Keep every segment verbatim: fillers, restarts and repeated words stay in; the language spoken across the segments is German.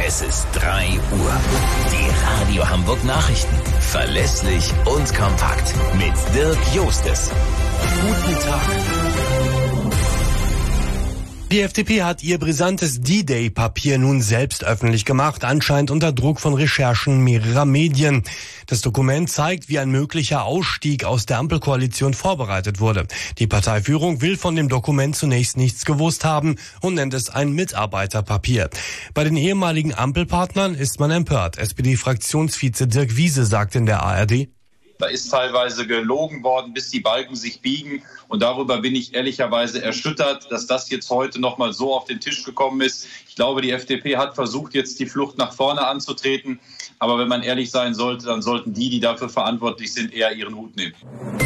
Es ist drei Uhr. Die Radio Hamburg Nachrichten. Verlässlich und kompakt. Mit Dirk Jostes. Guten Tag. Die F D P hat ihr brisantes D-Day-Papier nun selbst öffentlich gemacht, anscheinend unter Druck von Recherchen mehrerer Medien. Das Dokument zeigt, wie ein möglicher Ausstieg aus der Ampelkoalition vorbereitet wurde. Die Parteiführung will von dem Dokument zunächst nichts gewusst haben und nennt es ein Mitarbeiterpapier. Bei den ehemaligen Ampelpartnern ist man empört. S P D-Fraktionsvize Dirk Wiese sagt in der A R D: Da ist teilweise gelogen worden, bis die Balken sich biegen. Und darüber bin ich ehrlicherweise erschüttert, dass das jetzt heute noch mal so auf den Tisch gekommen ist. Ich glaube, die F D P hat versucht, jetzt die Flucht nach vorne anzutreten. Aber wenn man ehrlich sein sollte, dann sollten die, die dafür verantwortlich sind, eher ihren Hut nehmen.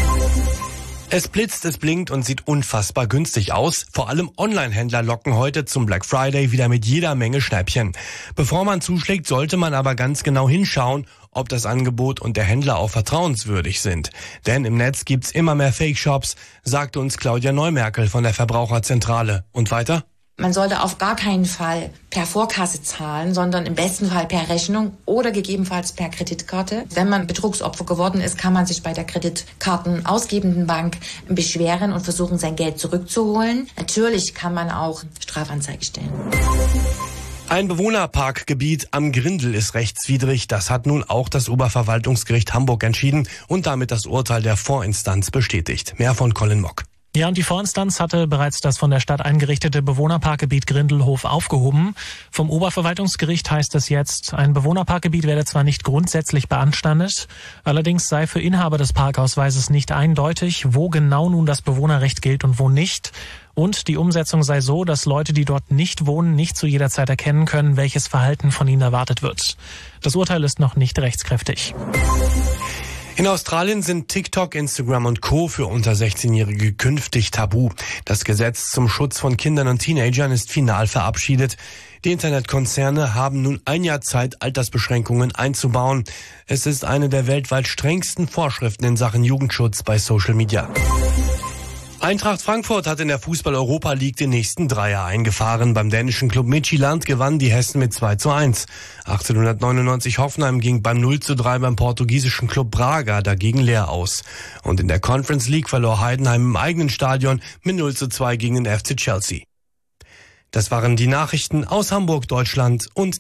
Es blitzt, es blinkt und sieht unfassbar günstig aus. Vor allem Online-Händler locken heute zum Black Friday wieder mit jeder Menge Schnäppchen. Bevor man zuschlägt, sollte man aber ganz genau hinschauen, ob das Angebot und der Händler auch vertrauenswürdig sind. Denn im Netz gibt's immer mehr Fake-Shops, sagte uns Claudia Neumerkel von der Verbraucherzentrale. Und weiter? Man sollte auf gar keinen Fall per Vorkasse zahlen, sondern im besten Fall per Rechnung oder gegebenenfalls per Kreditkarte. Wenn man Betrugsopfer geworden ist, kann man sich bei der Kreditkartenausgebenden Bank beschweren und versuchen, sein Geld zurückzuholen. Natürlich kann man auch Strafanzeige stellen. Ein Bewohnerparkgebiet am Grindel ist rechtswidrig. Das hat nun auch das Oberverwaltungsgericht Hamburg entschieden und damit das Urteil der Vorinstanz bestätigt. Mehr von Colin Mock. Ja, und die Vorinstanz hatte bereits das von der Stadt eingerichtete Bewohnerparkgebiet Grindelhof aufgehoben. Vom Oberverwaltungsgericht heißt es jetzt, ein Bewohnerparkgebiet werde zwar nicht grundsätzlich beanstandet, allerdings sei für Inhaber des Parkausweises nicht eindeutig, wo genau nun das Bewohnerrecht gilt und wo nicht. Und die Umsetzung sei so, dass Leute, die dort nicht wohnen, nicht zu jeder Zeit erkennen können, welches Verhalten von ihnen erwartet wird. Das Urteil ist noch nicht rechtskräftig. In Australien sind TikTok, Instagram und Co. für unter sechzehnjährige künftig tabu. Das Gesetz zum Schutz von Kindern und Teenagern ist final verabschiedet. Die Internetkonzerne haben nun ein Jahr Zeit, Altersbeschränkungen einzubauen. Es ist eine der weltweit strengsten Vorschriften in Sachen Jugendschutz bei Social Media. Eintracht Frankfurt hat in der Fußball-Europa League den nächsten Dreier eingefahren. Beim dänischen Club Midtjylland gewannen die Hessen mit zwei zu eins. achtzehnhundertneunundneunzig Hoffenheim ging beim null zu drei beim portugiesischen Club Braga dagegen leer aus. Und in der Conference League verlor Heidenheim im eigenen Stadion mit null zu zwei gegen den F C Chelsea. Das waren die Nachrichten aus Hamburg, Deutschland und